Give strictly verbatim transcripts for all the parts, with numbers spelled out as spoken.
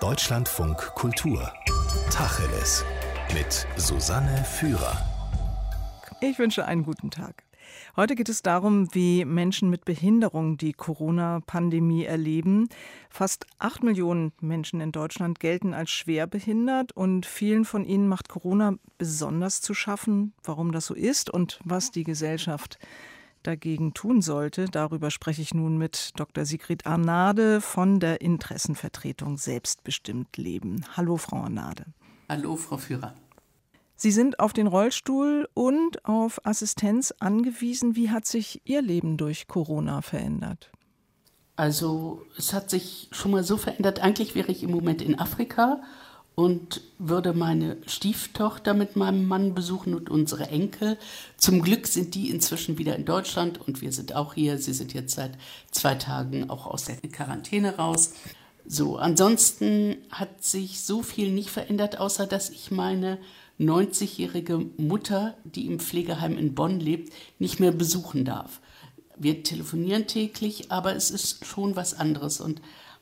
Deutschlandfunk Kultur. Tacheles. Mit Susanne Führer. Ich wünsche einen guten Tag. Heute geht es darum, wie Menschen mit Behinderung die Corona-Pandemie erleben. Fast acht Millionen Menschen in Deutschland gelten als schwerbehindert und vielen von ihnen macht Corona besonders zu schaffen. Warum das so ist und was die Gesellschaft dagegen tun sollte, darüber spreche ich nun mit Doktor Sigrid Arnade von der Interessenvertretung Selbstbestimmt Leben. Hallo, Frau Arnade. Hallo, Frau Führer. Sie sind auf den Rollstuhl und auf Assistenz angewiesen. Wie hat sich Ihr Leben durch Corona verändert? Also es hat sich schon mal so verändert. Eigentlich wäre ich im Moment in Afrika und würde meine Stieftochter mit meinem Mann besuchen und unsere Enkel. Zum Glück sind die inzwischen wieder in Deutschland und wir sind auch hier. Sie sind jetzt seit zwei Tagen auch aus der Quarantäne raus. So, ansonsten hat sich so viel nicht verändert, außer dass ich meine neunzigjährige Mutter, die im Pflegeheim in Bonn lebt, nicht mehr besuchen darf. Wir telefonieren täglich, aber es ist schon was anderes und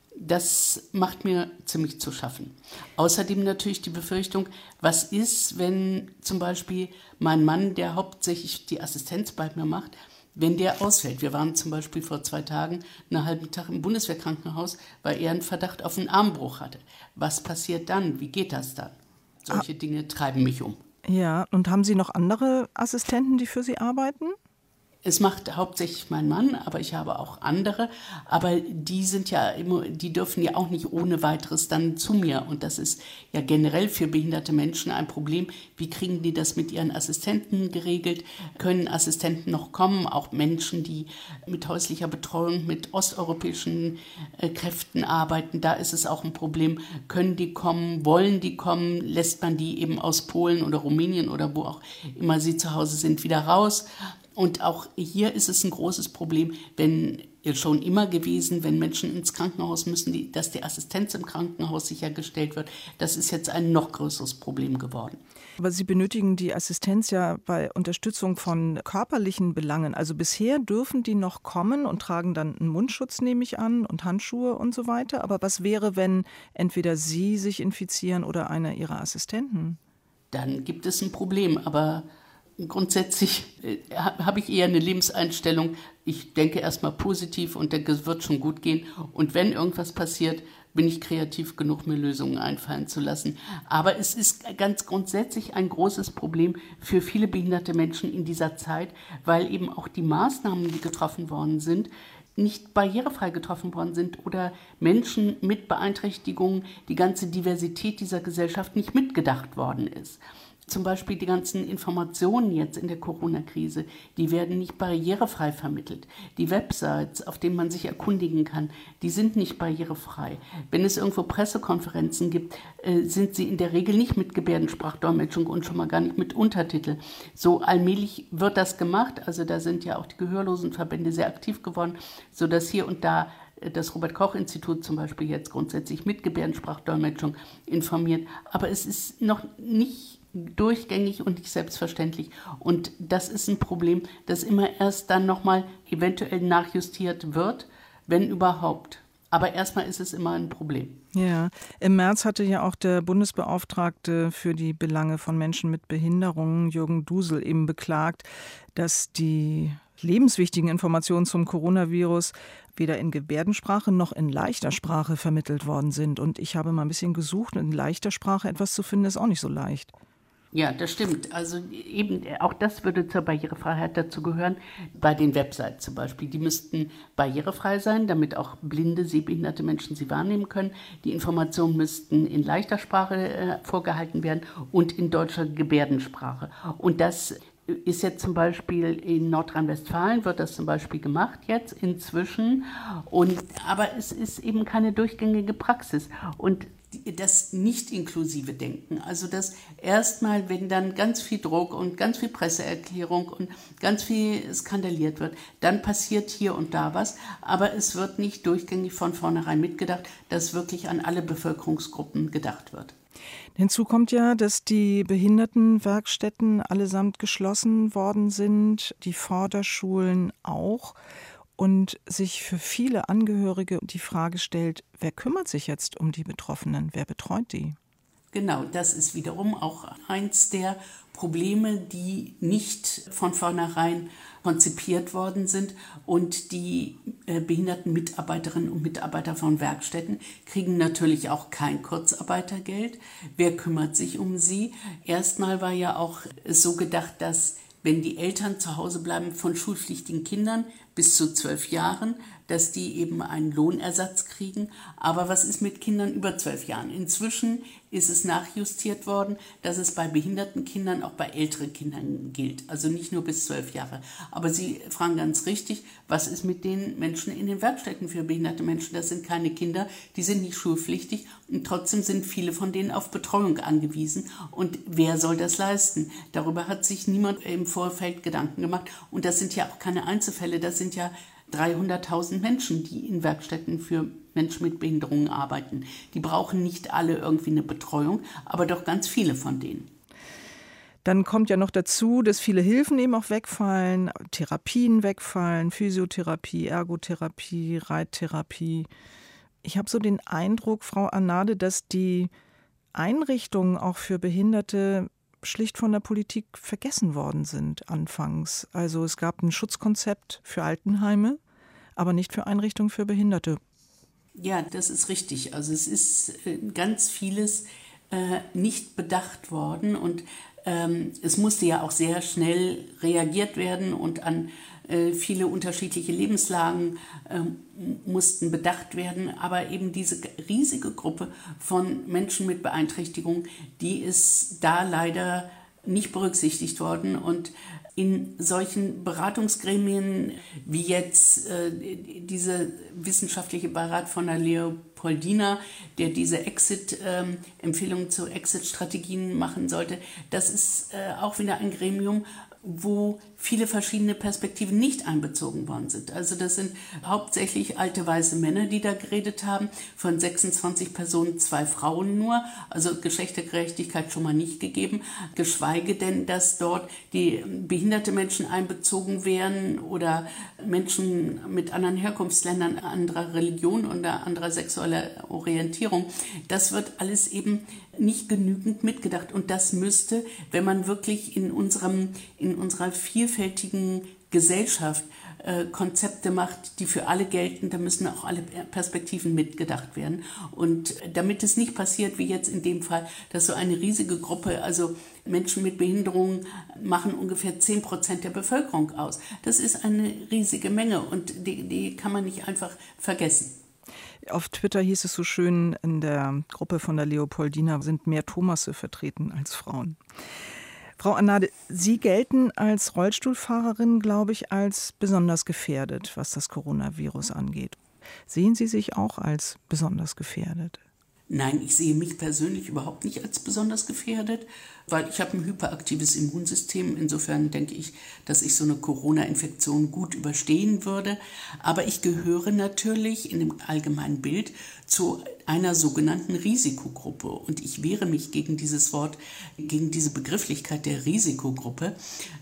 das macht mir ziemlich zu schaffen. Außerdem natürlich die Befürchtung, was ist, wenn zum Beispiel mein Mann, der hauptsächlich die Assistenz bei mir macht, wenn der ausfällt. Wir waren zum Beispiel vor zwei Tagen einen halben Tag im Bundeswehrkrankenhaus, weil er einen Verdacht auf einen Armbruch hatte. Was passiert dann? Wie geht das dann? Solche ah. Dinge treiben mich um. Ja, und haben Sie noch andere Assistenten, die für Sie arbeiten? Es macht hauptsächlich mein Mann, aber ich habe auch andere. Aber die sind ja immer, die dürfen ja auch nicht ohne weiteres dann zu mir. Und das ist ja generell für behinderte Menschen ein Problem. Wie kriegen die das mit ihren Assistenten geregelt? Können Assistenten noch kommen? Auch Menschen, die mit häuslicher Betreuung mit osteuropäischen äh, Kräften arbeiten, da ist es auch ein Problem. Können die kommen? Wollen die kommen? Lässt man die eben aus Polen oder Rumänien oder wo auch immer sie zu Hause sind wieder raus? Und auch hier ist es ein großes Problem, wenn schon immer gewesen, wenn Menschen ins Krankenhaus müssen, die, dass die Assistenz im Krankenhaus sichergestellt wird. Das ist jetzt ein noch größeres Problem geworden. Aber Sie benötigen die Assistenz ja bei Unterstützung von körperlichen Belangen. Also bisher dürfen die noch kommen und tragen dann einen Mundschutz, nehme ich an, und Handschuhe und so weiter. Aber was wäre, wenn entweder Sie sich infizieren oder einer Ihrer Assistenten? Dann gibt es ein Problem, aber grundsätzlich äh, habe ich eher eine Lebenseinstellung. Ich denke erstmal positiv und denke, es wird schon gut gehen. Und wenn irgendwas passiert, bin ich kreativ genug, mir Lösungen einfallen zu lassen. Aber es ist ganz grundsätzlich ein großes Problem für viele behinderte Menschen in dieser Zeit, weil eben auch die Maßnahmen, die getroffen worden sind, nicht barrierefrei getroffen worden sind oder Menschen mit Beeinträchtigungen, die ganze Diversität dieser Gesellschaft nicht mitgedacht worden ist. Zum Beispiel die ganzen Informationen jetzt in der Corona-Krise, die werden nicht barrierefrei vermittelt. Die Websites, auf denen man sich erkundigen kann, die sind nicht barrierefrei. Wenn es irgendwo Pressekonferenzen gibt, äh, sind sie in der Regel nicht mit Gebärdensprachdolmetschung und schon mal gar nicht mit Untertitel. So allmählich wird das gemacht, also da sind ja auch die Gehörlosenverbände sehr aktiv geworden, sodass hier und da das Robert-Koch-Institut zum Beispiel jetzt grundsätzlich mit Gebärdensprachdolmetschung informiert. Aber es ist noch nicht durchgängig und nicht selbstverständlich. Und das ist ein Problem, das immer erst dann nochmal eventuell nachjustiert wird, wenn überhaupt. Aber erstmal ist es immer ein Problem. Ja, im März hatte ja auch der Bundesbeauftragte für die Belange von Menschen mit Behinderungen, Jürgen Dusel, eben beklagt, dass die lebenswichtigen Informationen zum Coronavirus weder in Gebärdensprache noch in leichter Sprache vermittelt worden sind. Und ich habe mal ein bisschen gesucht, in leichter Sprache etwas zu finden, ist auch nicht so leicht. Ja, das stimmt. Also eben auch das würde zur Barrierefreiheit dazu gehören. Bei den Websites zum Beispiel, die müssten barrierefrei sein, damit auch blinde, sehbehinderte Menschen sie wahrnehmen können. Die Informationen müssten in leichter Sprache äh, vorgehalten werden und in deutscher Gebärdensprache. Und das ist jetzt zum Beispiel in Nordrhein-Westfalen, wird das zum Beispiel gemacht jetzt inzwischen. Und, aber es ist eben keine durchgängige Praxis. Und das nicht inklusive Denken, also das erstmal, wenn dann ganz viel Druck und ganz viel Presseerklärung und ganz viel skandaliert wird, dann passiert hier und da was, aber es wird nicht durchgängig von vornherein mitgedacht, dass wirklich an alle Bevölkerungsgruppen gedacht wird. Hinzu kommt ja, dass die Behindertenwerkstätten allesamt geschlossen worden sind, die Förderschulen auch. und sich für viele Angehörige die Frage stellt, wer kümmert sich jetzt um die Betroffenen, wer betreut die? Genau, das ist wiederum auch eins der Probleme, die nicht von vornherein konzipiert worden sind, und die äh, behinderten Mitarbeiterinnen und Mitarbeiter von Werkstätten kriegen natürlich auch kein Kurzarbeitergeld. Wer kümmert sich um sie? Erstmal war ja auch so gedacht, dass wenn die Eltern zu Hause bleiben von schulpflichtigen Kindern bis zu zwölf Jahren, dass die eben einen Lohnersatz kriegen. Aber was ist mit Kindern über zwölf Jahren? Inzwischen ist es nachjustiert worden, dass es bei behinderten Kindern auch bei älteren Kindern gilt. Also nicht nur bis zwölf Jahre. Aber Sie fragen ganz richtig, was ist mit den Menschen in den Werkstätten für behinderte Menschen? Das sind keine Kinder, die sind nicht schulpflichtig, und trotzdem sind viele von denen auf Betreuung angewiesen. Und wer soll das leisten? Darüber hat sich niemand im Vorfeld Gedanken gemacht. Und das sind ja auch keine Einzelfälle, das sind ja dreihunderttausend Menschen, die in Werkstätten für Menschen mit Behinderungen arbeiten. Die brauchen nicht alle irgendwie eine Betreuung, aber doch ganz viele von denen. Dann kommt ja noch dazu, dass viele Hilfen eben auch wegfallen, Therapien wegfallen, Physiotherapie, Ergotherapie, Reittherapie. Ich habe so den Eindruck, Frau Arnade, dass die Einrichtungen auch für Behinderte schlicht von der Politik vergessen worden sind anfangs. Also es gab ein Schutzkonzept für Altenheime, aber nicht für Einrichtungen für Behinderte. Ja, das ist richtig. Also es ist äh, ganz vieles äh, nicht bedacht worden, und ähm, es musste ja auch sehr schnell reagiert werden, und an äh, viele unterschiedliche Lebenslagen äh, mussten bedacht werden. Aber eben diese riesige Gruppe von Menschen mit Beeinträchtigung, die ist da leider nicht berücksichtigt worden. Und in solchen Beratungsgremien wie jetzt äh, diese wissenschaftliche Beirat von der Leopoldina, der diese Exit-Empfehlungen ähm, zu Exit-Strategien machen sollte, das ist äh, auch wieder ein Gremium, wo viele verschiedene Perspektiven nicht einbezogen worden sind. Also das sind hauptsächlich alte weiße Männer, die da geredet haben, von sechsundzwanzig Personen zwei Frauen nur, also Geschlechtergerechtigkeit schon mal nicht gegeben, geschweige denn, dass dort die behinderte Menschen einbezogen wären oder Menschen mit anderen Herkunftsländern, anderer Religion oder anderer sexueller Orientierung. Das wird alles eben nicht genügend mitgedacht, und das müsste, wenn man wirklich in unserem in unserer vielfältigen Gesellschaft äh, Konzepte macht, die für alle gelten, da müssen auch alle Perspektiven mitgedacht werden. Und damit es nicht passiert, wie jetzt in dem Fall, dass so eine riesige Gruppe, also Menschen mit Behinderungen machen ungefähr zehn Prozent der Bevölkerung aus. Das ist eine riesige Menge, und die, die kann man nicht einfach vergessen. Auf Twitter hieß es so schön, in der Gruppe von der Leopoldina sind mehr Thomasse vertreten als Frauen. Frau Arnade, Sie gelten als Rollstuhlfahrerin, glaube ich, als besonders gefährdet, was das Coronavirus angeht. Sehen Sie sich auch als besonders gefährdet? Nein, ich sehe mich persönlich überhaupt nicht als besonders gefährdet, weil ich habe ein hyperaktives Immunsystem. Insofern denke ich, dass ich so eine Corona-Infektion gut überstehen würde. Aber ich gehöre natürlich in dem allgemeinen Bild zu einer sogenannten Risikogruppe. Und ich wehre mich gegen dieses Wort, gegen diese Begrifflichkeit der Risikogruppe,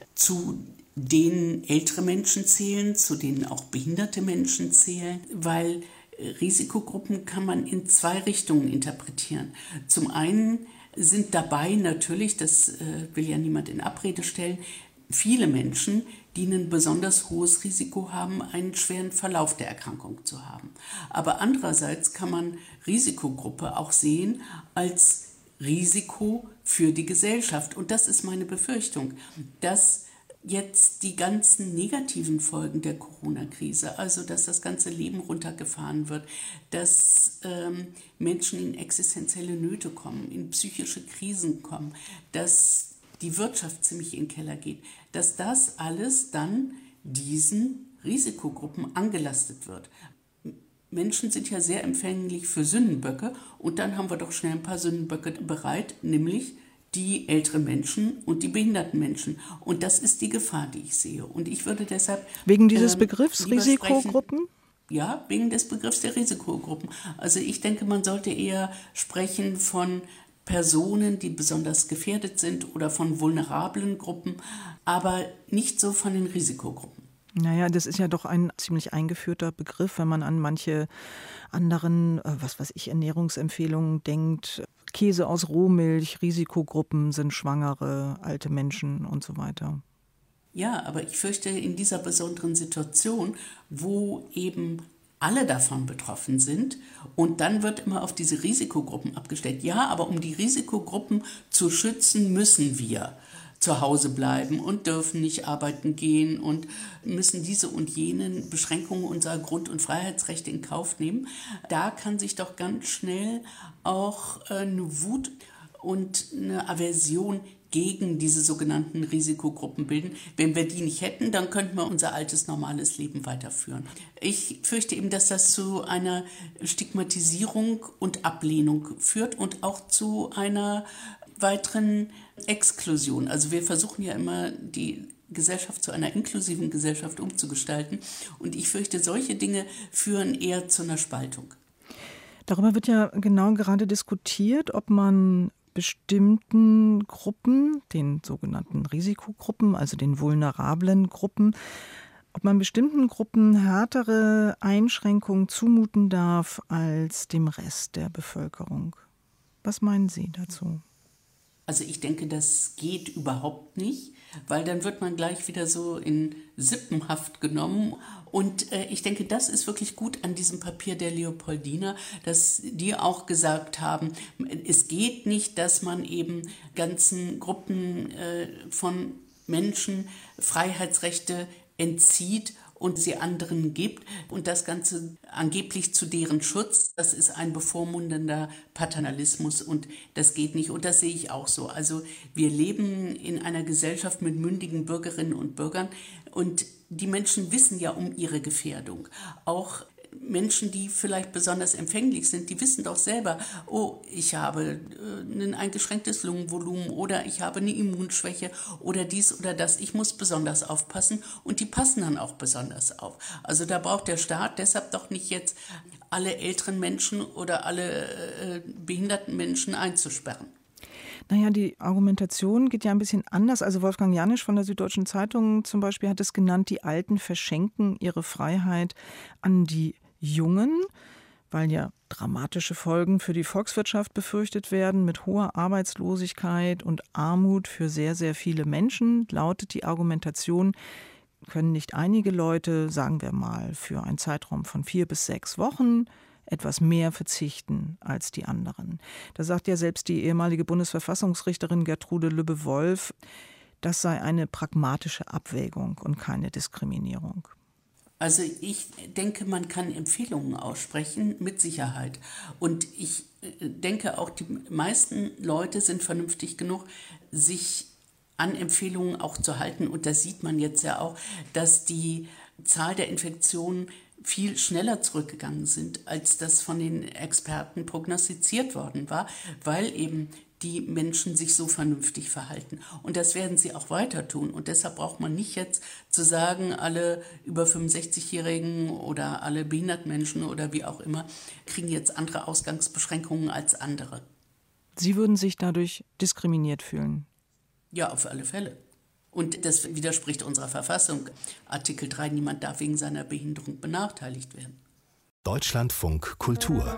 zu denen ältere Menschen zählen, zu denen auch behinderte Menschen zählen, weil Risikogruppen kann man in zwei Richtungen interpretieren. Zum einen sind dabei natürlich, das äh, will ja niemand in Abrede stellen, viele Menschen, die ein besonders hohes Risiko haben, einen schweren Verlauf der Erkrankung zu haben. Aber andererseits kann man Risikogruppe auch sehen als Risiko für die Gesellschaft. Und das ist meine Befürchtung, dass jetzt die ganzen negativen Folgen der Corona-Krise, also dass das ganze Leben runtergefahren wird, dass ähm, Menschen in existenzielle Nöte kommen, in psychische Krisen kommen, dass die Wirtschaft ziemlich in den Keller geht, dass das alles dann diesen Risikogruppen angelastet wird. Menschen sind ja sehr empfänglich für Sündenböcke, und dann haben wir doch schnell ein paar Sündenböcke bereit, nämlich die älteren Menschen und die behinderten Menschen. Und das ist die Gefahr, die ich sehe. Und ich würde deshalb... Wegen dieses ähm, Begriffs Risikogruppen? Ja, wegen des Begriffs der Risikogruppen. Also ich denke, man sollte eher sprechen von Personen, die besonders gefährdet sind, oder von vulnerablen Gruppen, aber nicht so von den Risikogruppen. Naja, das ist ja doch ein ziemlich eingeführter Begriff, wenn man an manche anderen, äh, was weiß ich, Ernährungsempfehlungen denkt. Käse aus Rohmilch, Risikogruppen sind Schwangere, alte Menschen und so weiter. Ja, aber ich fürchte, in dieser besonderen Situation, wo eben alle davon betroffen sind und dann wird immer auf diese Risikogruppen abgestellt. Ja, aber um die Risikogruppen zu schützen, müssen wir zu Hause bleiben und dürfen nicht arbeiten gehen und müssen diese und jenen Beschränkungen unserer Grund- und Freiheitsrechte in Kauf nehmen. Da kann sich doch ganz schnell auch eine Wut und eine Aversion gegen diese sogenannten Risikogruppen bilden. Wenn wir die nicht hätten, dann könnten wir unser altes, normales Leben weiterführen. Ich fürchte eben, dass das zu einer Stigmatisierung und Ablehnung führt und auch zu einer weiteren Exklusion. Also wir versuchen ja immer, die Gesellschaft zu einer inklusiven Gesellschaft umzugestalten. Und ich fürchte, solche Dinge führen eher zu einer Spaltung. Darüber wird ja genau gerade diskutiert, ob man bestimmten Gruppen, den sogenannten Risikogruppen, also den vulnerablen Gruppen, ob man bestimmten Gruppen härtere Einschränkungen zumuten darf als dem Rest der Bevölkerung. Was meinen Sie dazu? Also ich denke, das geht überhaupt nicht, weil dann wird man gleich wieder so in Sippenhaft genommen. Und äh, ich denke, das ist wirklich gut an diesem Papier der Leopoldina, dass die auch gesagt haben, es geht nicht, dass man eben ganzen Gruppen äh, von Menschen Freiheitsrechte entzieht und sie anderen gibt und das Ganze angeblich zu deren Schutz, das ist ein bevormundender Paternalismus und das geht nicht und das sehe ich auch so. Also wir leben in einer Gesellschaft mit mündigen Bürgerinnen und Bürgern und die Menschen wissen ja um ihre Gefährdung. Auch Menschen, die vielleicht besonders empfänglich sind, die wissen doch selber, oh, ich habe äh, ein eingeschränktes Lungenvolumen oder ich habe eine Immunschwäche oder dies oder das. Ich muss besonders aufpassen und die passen dann auch besonders auf. Also da braucht der Staat deshalb doch nicht jetzt alle älteren Menschen oder alle äh, behinderten Menschen einzusperren. Naja, die Argumentation geht ja ein bisschen anders. Also Wolfgang Janisch von der Süddeutschen Zeitung zum Beispiel hat es genannt, die Alten verschenken ihre Freiheit an die Jungen, weil ja dramatische Folgen für die Volkswirtschaft befürchtet werden, mit hoher Arbeitslosigkeit und Armut für sehr, sehr viele Menschen, lautet die Argumentation, können nicht einige Leute, sagen wir mal, für einen Zeitraum von vier bis sechs Wochen etwas mehr verzichten als die anderen. Da sagt ja selbst die ehemalige Bundesverfassungsrichterin Gertrude Lübbe-Wolf, das sei eine pragmatische Abwägung und keine Diskriminierung. Also ich denke, man kann Empfehlungen aussprechen, mit Sicherheit. Und ich denke auch, die meisten Leute sind vernünftig genug, sich an Empfehlungen auch zu halten. Und das sieht man jetzt ja auch, dass die Zahl der Infektionen viel schneller zurückgegangen sind, als das von den Experten prognostiziert worden war, weil eben die Menschen sich so vernünftig verhalten. Und das werden sie auch weiter tun. Und deshalb braucht man nicht jetzt zu sagen, alle über fünfundsechzigjährigen oder alle behinderten Menschen oder wie auch immer kriegen jetzt andere Ausgangsbeschränkungen als andere. Sie würden sich dadurch diskriminiert fühlen? Ja, auf alle Fälle. Und das widerspricht unserer Verfassung. Artikel drei, niemand darf wegen seiner Behinderung benachteiligt werden. Deutschlandfunk Kultur.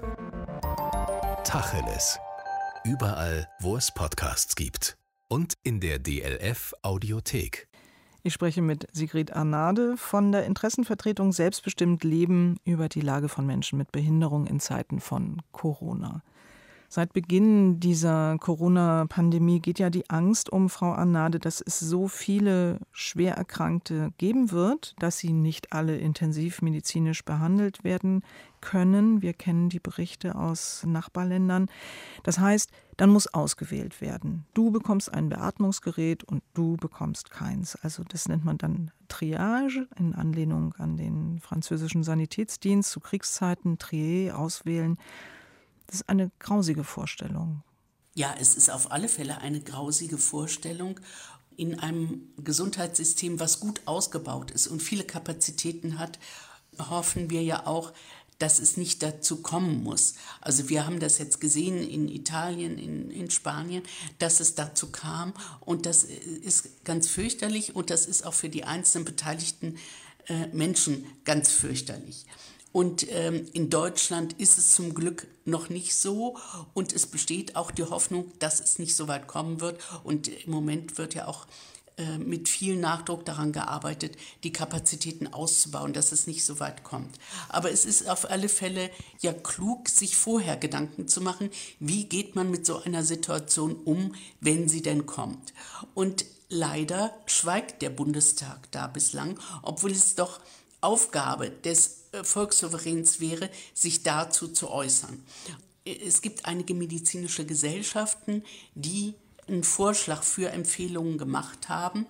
Tacheles. Überall, wo es Podcasts gibt. Und in der D L F Audiothek. Ich spreche mit Sigrid Arnade von der Interessenvertretung Selbstbestimmt Leben über die Lage von Menschen mit Behinderung in Zeiten von Corona. Seit Beginn dieser Corona-Pandemie geht ja die Angst um Frau Arnade, dass es so viele Schwererkrankte geben wird, dass sie nicht alle intensivmedizinisch behandelt werden können. Wir kennen die Berichte aus Nachbarländern. Das heißt, dann muss ausgewählt werden. Du bekommst ein Beatmungsgerät und du bekommst keins. Also das nennt man dann Triage in Anlehnung an den französischen Sanitätsdienst zu Kriegszeiten, Trier, auswählen. Das ist eine grausige Vorstellung. Ja, es ist auf alle Fälle eine grausige Vorstellung in einem Gesundheitssystem, was gut ausgebaut ist und viele Kapazitäten hat, hoffen wir ja auch, dass es nicht dazu kommen muss. Also wir haben das jetzt gesehen in Italien, in, in Spanien, dass es dazu kam und das ist ganz fürchterlich und das ist auch für die einzelnen Beteiligten äh, Menschen ganz fürchterlich. Und ähm, in Deutschland ist es zum Glück noch nicht so und es besteht auch die Hoffnung, dass es nicht so weit kommen wird. Und im Moment wird ja auch äh, mit viel Nachdruck daran gearbeitet, die Kapazitäten auszubauen, dass es nicht so weit kommt. Aber es ist auf alle Fälle ja klug, sich vorher Gedanken zu machen, wie geht man mit so einer Situation um, wenn sie denn kommt. Und leider schweigt der Bundestag da bislang, obwohl es doch Aufgabe des Volkssouveräns wäre, sich dazu zu äußern. Es gibt einige medizinische Gesellschaften, die einen Vorschlag für Empfehlungen gemacht haben.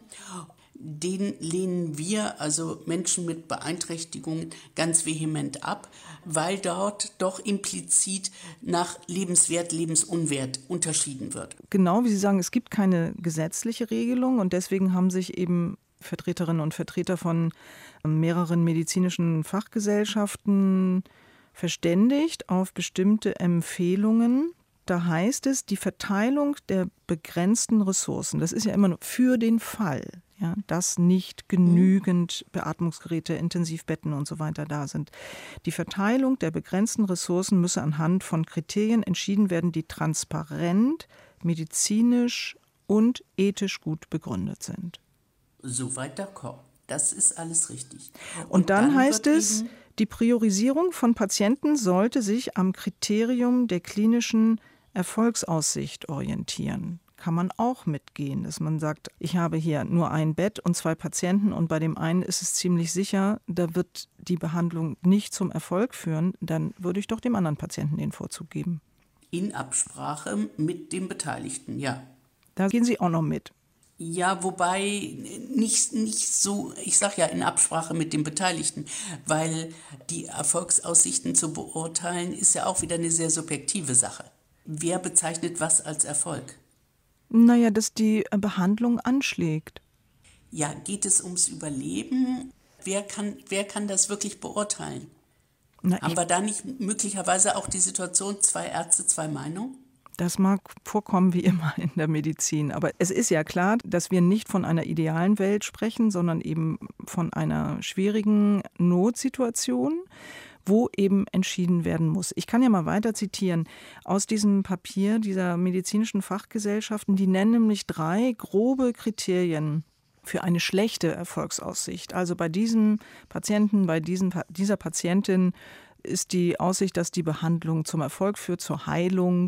Den lehnen wir, also Menschen mit Beeinträchtigungen, ganz vehement ab, weil dort doch implizit nach lebenswert, lebensunwert unterschieden wird. Genau, wie Sie sagen, es gibt keine gesetzliche Regelung und deswegen haben sich eben Vertreterinnen und Vertreter von mehreren medizinischen Fachgesellschaften verständigt auf bestimmte Empfehlungen. Da heißt es, die Verteilung der begrenzten Ressourcen, das ist ja immer nur für den Fall, ja, dass nicht genügend Beatmungsgeräte, Intensivbetten und so weiter da sind. Die Verteilung der begrenzten Ressourcen müsse anhand von Kriterien entschieden werden, die transparent, medizinisch und ethisch gut begründet sind. Soweit d'accord. Das ist alles richtig. Und, und dann, dann heißt es, die Priorisierung von Patienten sollte sich am Kriterium der klinischen Erfolgsaussicht orientieren. Kann man auch mitgehen, dass man sagt, ich habe hier nur ein Bett und zwei Patienten und bei dem einen ist es ziemlich sicher, da wird die Behandlung nicht zum Erfolg führen, dann würde ich doch dem anderen Patienten den Vorzug geben. In Absprache mit dem Beteiligten, ja. Da gehen Sie auch noch mit. Ja, wobei nicht, nicht so, ich sage ja in Absprache mit den Beteiligten, weil die Erfolgsaussichten zu beurteilen, ist ja auch wieder eine sehr subjektive Sache. Wer bezeichnet was als Erfolg? Naja, dass die Behandlung anschlägt. Ja, geht es ums Überleben? Wer kann, wer kann das wirklich beurteilen? Na, Haben wir da nicht möglicherweise auch die Situation, zwei Ärzte, zwei Meinungen? Das mag vorkommen wie immer in der Medizin. Aber es ist ja klar, dass wir nicht von einer idealen Welt sprechen, sondern eben von einer schwierigen Notsituation, wo eben entschieden werden muss. Ich kann ja mal weiter zitieren aus diesem Papier dieser medizinischen Fachgesellschaften. Die nennen nämlich drei grobe Kriterien für eine schlechte Erfolgsaussicht. Also bei diesem Patienten, bei diesen, dieser Patientin ist die Aussicht, dass die Behandlung zum Erfolg führt, zur Heilung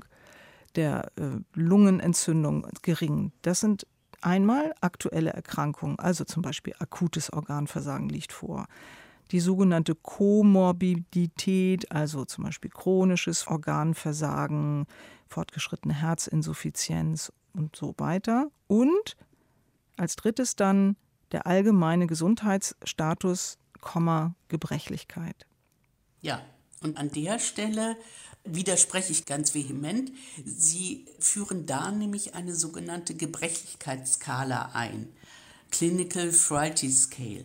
der äh, Lungenentzündung gering. Das sind einmal aktuelle Erkrankungen, also zum Beispiel akutes Organversagen liegt vor. Die sogenannte Komorbidität, also zum Beispiel chronisches Organversagen, fortgeschrittene Herzinsuffizienz und so weiter. Und als drittes dann der allgemeine Gesundheitsstatus, Gebrechlichkeit. Ja, und an der Stelle widerspreche ich ganz vehement. Sie führen da nämlich eine sogenannte Gebrechlichkeitsskala ein, Clinical Frailty Scale.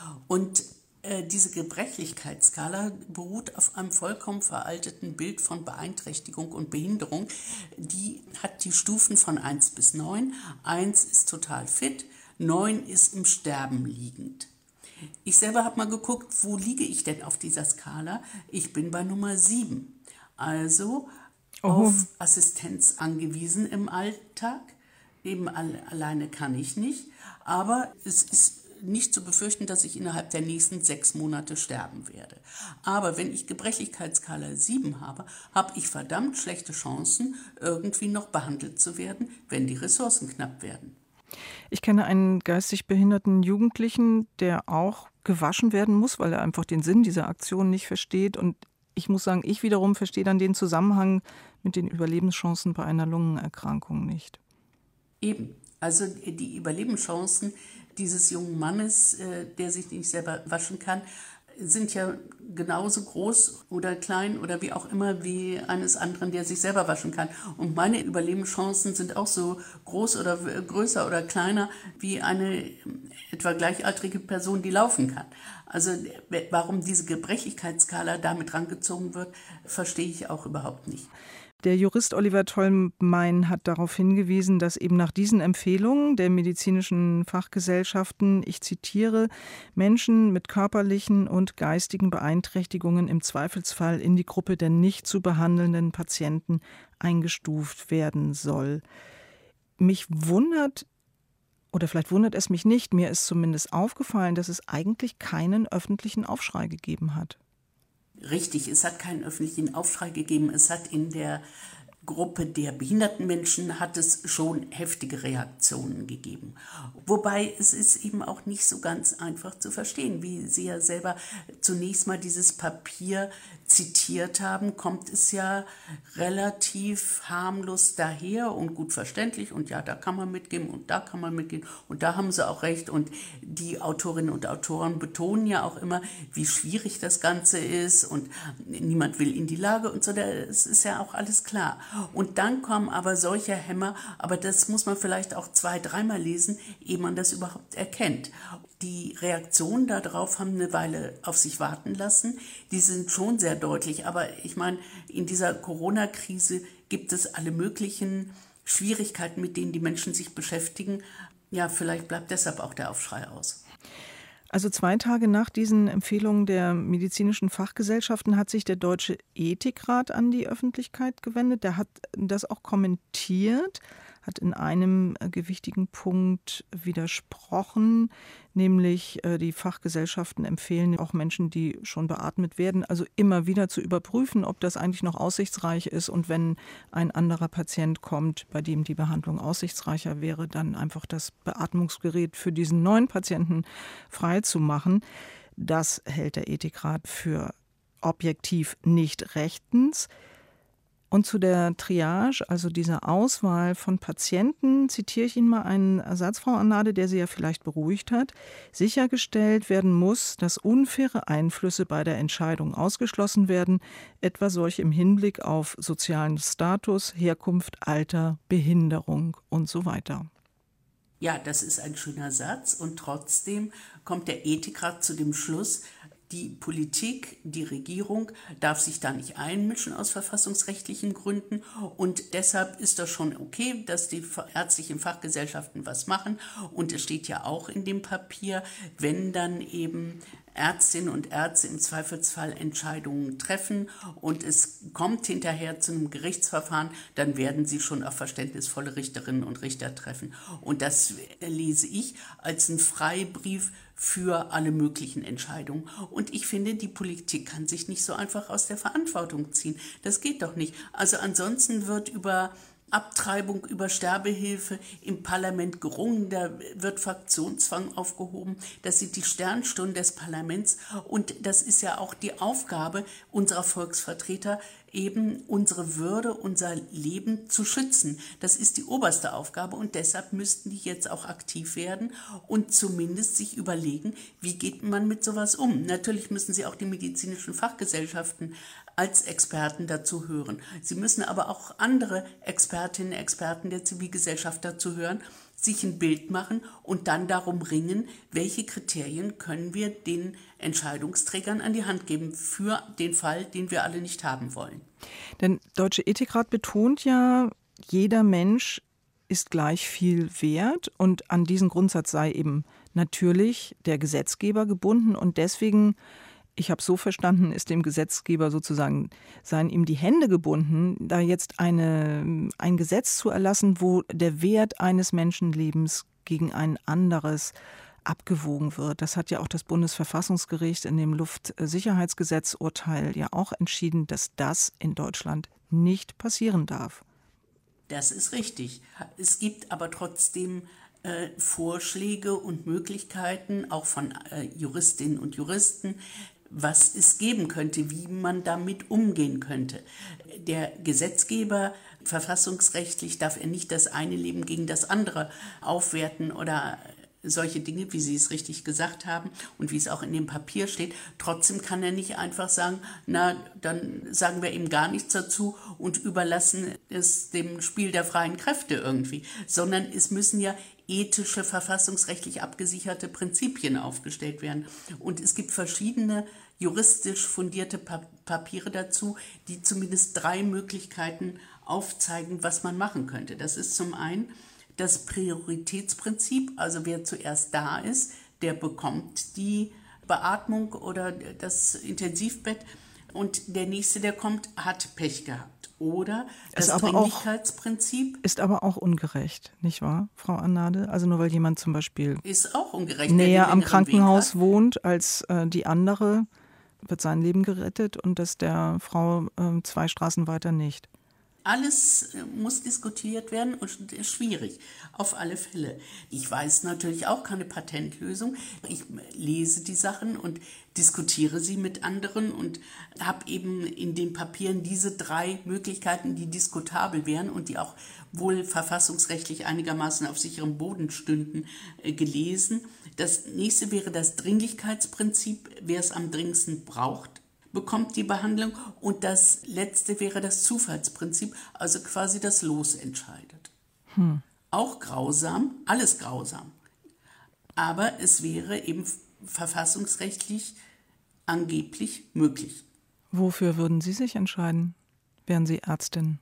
Und äh, diese Gebrechlichkeitsskala beruht auf einem vollkommen veralteten Bild von Beeinträchtigung und Behinderung. Die hat die Stufen von eins bis neun. eins ist total fit, neun ist im Sterben liegend. Ich selber habe mal geguckt, wo liege ich denn auf dieser Skala? Ich bin bei Nummer sieben. Also oh. auf Assistenz angewiesen im Alltag. Eben alle, alleine kann ich nicht. Aber es ist nicht zu befürchten, dass ich innerhalb der nächsten sechs Monate sterben werde. Aber wenn ich Gebrechlichkeitsskala sieben habe, habe ich verdammt schlechte Chancen, irgendwie noch behandelt zu werden, wenn die Ressourcen knapp werden. Ich kenne einen geistig behinderten Jugendlichen, der auch gewaschen werden muss, weil er einfach den Sinn dieser Aktion nicht versteht. Und ich muss sagen, ich wiederum verstehe dann den Zusammenhang mit den Überlebenschancen bei einer Lungenerkrankung nicht. Eben, also die Überlebenschancen dieses jungen Mannes, der sich nicht selber waschen kann, sind ja genauso groß oder klein oder wie auch immer wie eines anderen, der sich selber waschen kann. Und meine Überlebenschancen sind auch so groß oder größer oder kleiner wie eine etwa gleichaltrige Person, die laufen kann. Also warum diese Gebrechlichkeitsskala damit rangezogen wird, verstehe ich auch überhaupt nicht. Der Jurist Oliver Tollmein hat darauf hingewiesen, dass eben nach diesen Empfehlungen der medizinischen Fachgesellschaften, ich zitiere, Menschen mit körperlichen und geistigen Beeinträchtigungen im Zweifelsfall in die Gruppe der nicht zu behandelnden Patienten eingestuft werden soll. Mich wundert, oder vielleicht wundert es mich nicht, mir ist zumindest aufgefallen, dass es eigentlich keinen öffentlichen Aufschrei gegeben hat. Richtig, es hat keinen öffentlichen Aufschrei gegeben. Es hat in der Gruppe der behinderten Menschen hat es schon heftige Reaktionen gegeben. Wobei es ist eben auch nicht so ganz einfach zu verstehen. Wie Sie ja selber zunächst mal dieses Papier zitiert haben, kommt es ja relativ harmlos daher und gut verständlich. Und ja, da kann man mitgehen und da kann man mitgehen. Und da haben Sie auch recht. Und die Autorinnen und Autoren betonen ja auch immer, wie schwierig das Ganze ist. Und niemand will in die Lage und so. Das ist ja auch alles klar. Und dann kommen aber solche Hämmer, aber das muss man vielleicht auch zwei, dreimal lesen, ehe man das überhaupt erkennt. Die Reaktionen darauf haben eine Weile auf sich warten lassen. Die sind schon sehr deutlich. Aber ich meine, in dieser Corona-Krise gibt es alle möglichen Schwierigkeiten, mit denen die Menschen sich beschäftigen. Ja, vielleicht bleibt deshalb auch der Aufschrei aus. Also zwei Tage nach diesen Empfehlungen der medizinischen Fachgesellschaften hat sich der Deutsche Ethikrat an die Öffentlichkeit gewendet. Der hat das auch kommentiert, hat in einem gewichtigen Punkt widersprochen, nämlich äh, die Fachgesellschaften empfehlen auch Menschen, die schon beatmet werden, also immer wieder zu überprüfen, ob das eigentlich noch aussichtsreich ist und wenn ein anderer Patient kommt, bei dem die Behandlung aussichtsreicher wäre, dann einfach das Beatmungsgerät für diesen neuen Patienten freizumachen. Das hält der Ethikrat für objektiv nicht rechtens. Und zu der Triage, also dieser Auswahl von Patienten, zitiere ich Ihnen mal einen Satz, Frau Anade, der Sie ja vielleicht beruhigt hat. Sichergestellt werden muss, dass unfaire Einflüsse bei der Entscheidung ausgeschlossen werden, etwa solche im Hinblick auf sozialen Status, Herkunft, Alter, Behinderung und so weiter. Ja, das ist ein schöner Satz und trotzdem kommt der Ethikrat zu dem Schluss, die Politik, die Regierung darf sich da nicht einmischen aus verfassungsrechtlichen Gründen und deshalb ist das schon okay, dass die ärztlichen Fachgesellschaften was machen und es steht ja auch in dem Papier, wenn dann eben Ärztinnen und Ärzte im Zweifelsfall Entscheidungen treffen und es kommt hinterher zu einem Gerichtsverfahren, dann werden sie schon auf verständnisvolle Richterinnen und Richter treffen. Und das lese ich als einen Freibrief für alle möglichen Entscheidungen. Und ich finde, die Politik kann sich nicht so einfach aus der Verantwortung ziehen. Das geht doch nicht. Also ansonsten wird über Abtreibung, über Sterbehilfe im Parlament gerungen, da wird Fraktionszwang aufgehoben. Das sind die Sternstunden des Parlaments und das ist ja auch die Aufgabe unserer Volksvertreter, eben unsere Würde, unser Leben zu schützen. Das ist die oberste Aufgabe und deshalb müssten die jetzt auch aktiv werden und zumindest sich überlegen, wie geht man mit sowas um. Natürlich müssen sie auch die medizinischen Fachgesellschaften als Experten dazu hören. Sie müssen aber auch andere Expertinnen und Experten der Zivilgesellschaft dazu hören, sich ein Bild machen und dann darum ringen, welche Kriterien können wir den Entscheidungsträgern an die Hand geben für den Fall, den wir alle nicht haben wollen. Der Deutsche Ethikrat betont ja, jeder Mensch ist gleich viel wert und an diesen Grundsatz sei eben natürlich der Gesetzgeber gebunden und deswegen, ich habe so verstanden, ist dem Gesetzgeber sozusagen, seien ihm die Hände gebunden, da jetzt eine, ein Gesetz zu erlassen, wo der Wert eines Menschenlebens gegen ein anderes abgewogen wird. Das hat ja auch das Bundesverfassungsgericht in dem Luftsicherheitsgesetzurteil ja auch entschieden, dass das in Deutschland nicht passieren darf. Das ist richtig. Es gibt aber trotzdem äh, Vorschläge und Möglichkeiten, auch von äh, Juristinnen und Juristen, was es geben könnte, wie man damit umgehen könnte. Der Gesetzgeber, verfassungsrechtlich darf er nicht das eine Leben gegen das andere aufwerten oder solche Dinge, wie Sie es richtig gesagt haben und wie es auch in dem Papier steht. Trotzdem kann er nicht einfach sagen, na, dann sagen wir ihm gar nichts dazu und überlassen es dem Spiel der freien Kräfte irgendwie, sondern es müssen ja ethische, verfassungsrechtlich abgesicherte Prinzipien aufgestellt werden. Und es gibt verschiedene juristisch fundierte Papiere dazu, die zumindest drei Möglichkeiten aufzeigen, was man machen könnte. Das ist zum einen das Prioritätsprinzip, also wer zuerst da ist, der bekommt die Beatmung oder das Intensivbett und der Nächste, der kommt, hat Pech gehabt. Oder das Ist aber Dringlichkeitsprinzip. Ist aber auch ungerecht, nicht wahr, Frau Annade? Also nur weil jemand zum Beispiel Ist auch ungerecht, näher am längeren Krankenhaus Weg wohnt als äh, die andere, wird sein Leben gerettet und das der Frau äh, zwei Straßen weiter nicht. Alles muss diskutiert werden und ist schwierig, auf alle Fälle. Ich weiß natürlich auch keine Patentlösung. Ich lese die Sachen und diskutiere sie mit anderen und habe eben in den Papieren diese drei Möglichkeiten, die diskutabel wären und die auch wohl verfassungsrechtlich einigermaßen auf sicherem Boden stünden, gelesen. Das nächste wäre das Dringlichkeitsprinzip, wer es am dringendsten braucht, bekommt die Behandlung. Und das letzte wäre das Zufallsprinzip, also quasi das Los entscheidet. Hm. Auch grausam, alles grausam. Aber es wäre eben verfassungsrechtlich angeblich möglich. Wofür würden Sie sich entscheiden? Wären Sie Ärztin?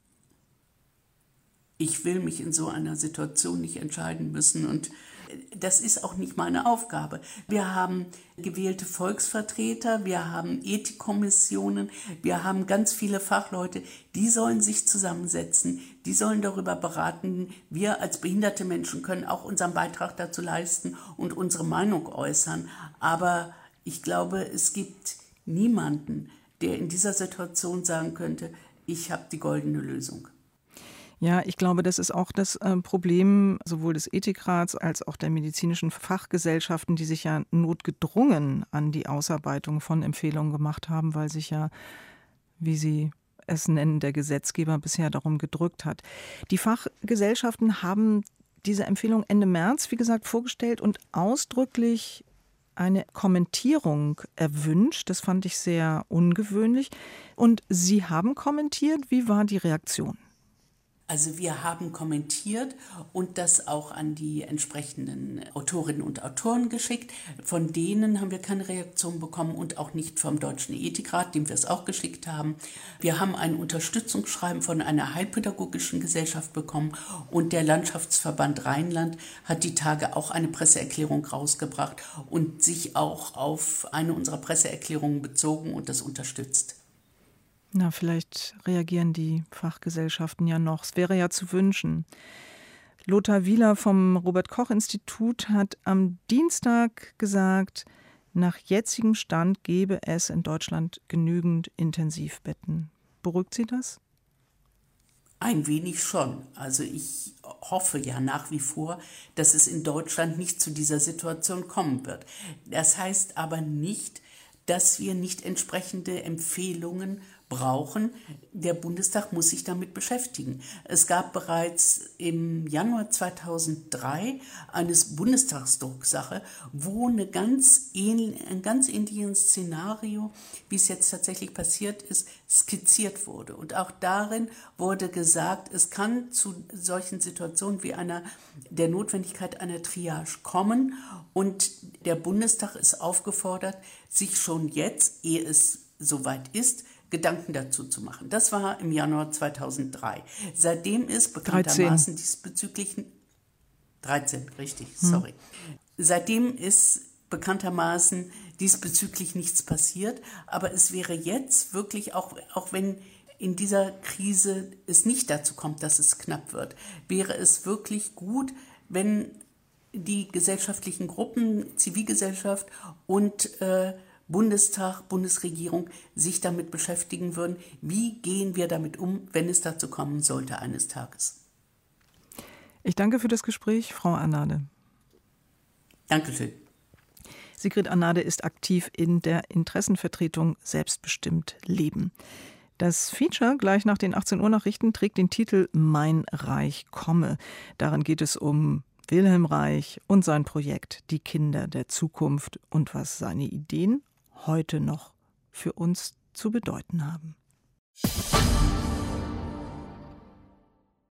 Ich will mich in so einer Situation nicht entscheiden müssen und das ist auch nicht meine Aufgabe. Wir haben gewählte Volksvertreter, wir haben Ethikkommissionen, wir haben ganz viele Fachleute, die sollen sich zusammensetzen, die sollen darüber beraten. Wir als behinderte Menschen können auch unseren Beitrag dazu leisten und unsere Meinung äußern. Aber ich glaube, es gibt niemanden, der in dieser Situation sagen könnte, ich habe die goldene Lösung. Ja, ich glaube, das ist auch das äh, Problem sowohl des Ethikrats als auch der medizinischen Fachgesellschaften, die sich ja notgedrungen an die Ausarbeitung von Empfehlungen gemacht haben, weil sich ja, wie Sie es nennen, der Gesetzgeber bisher darum gedrückt hat. Die Fachgesellschaften haben diese Empfehlung Ende März, wie gesagt, vorgestellt und ausdrücklich eine Kommentierung erwünscht. Das fand ich sehr ungewöhnlich. Und Sie haben kommentiert. Wie war die Reaktion? Also wir haben kommentiert und das auch an die entsprechenden Autorinnen und Autoren geschickt. Von denen haben wir keine Reaktion bekommen und auch nicht vom Deutschen Ethikrat, dem wir es auch geschickt haben. Wir haben ein Unterstützungsschreiben von einer Heilpädagogischen Gesellschaft bekommen und der Landschaftsverband Rheinland hat die Tage auch eine Presseerklärung rausgebracht und sich auch auf eine unserer Presseerklärungen bezogen und das unterstützt. Na, vielleicht reagieren die Fachgesellschaften ja noch. Es wäre ja zu wünschen. Lothar Wieler vom Robert-Koch-Institut hat am Dienstag gesagt, nach jetzigem Stand gäbe es in Deutschland genügend Intensivbetten. Beruhigt Sie das? Ein wenig schon. Also ich hoffe ja nach wie vor, dass es in Deutschland nicht zu dieser Situation kommen wird. Das heißt aber nicht, dass wir nicht entsprechende Empfehlungen brauchen. Der Bundestag muss sich damit beschäftigen. Es gab bereits im Januar zweitausenddrei eine Bundestagsdrucksache, wo eine ganz ähnlich, ein ganz ähnliches Szenario, wie es jetzt tatsächlich passiert ist, skizziert wurde. Und auch darin wurde gesagt, es kann zu solchen Situationen wie einer, der Notwendigkeit einer Triage kommen. Und der Bundestag ist aufgefordert, sich schon jetzt, ehe es soweit ist, Gedanken dazu zu machen. Das war im Januar zweitausenddrei. Seitdem ist bekanntermaßen diesbezüglich dreizehn, richtig, sorry. Hm. Seitdem ist bekanntermaßen diesbezüglich nichts passiert, aber es wäre jetzt wirklich, auch, auch wenn in dieser Krise es nicht dazu kommt, dass es knapp wird, wäre es wirklich gut, wenn die gesellschaftlichen Gruppen, Zivilgesellschaft und äh, Bundestag, Bundesregierung sich damit beschäftigen würden, wie gehen wir damit um, wenn es dazu kommen sollte eines Tages. Ich danke für das Gespräch, Frau Annade. Dankeschön. Sigrid Annade ist aktiv in der Interessenvertretung Selbstbestimmt Leben. Das Feature gleich nach den achtzehn Uhr Nachrichten trägt den Titel Mein Reich komme. Darin geht es um Wilhelm Reich und sein Projekt Die Kinder der Zukunft und was seine Ideen heute noch für uns zu bedeuten haben.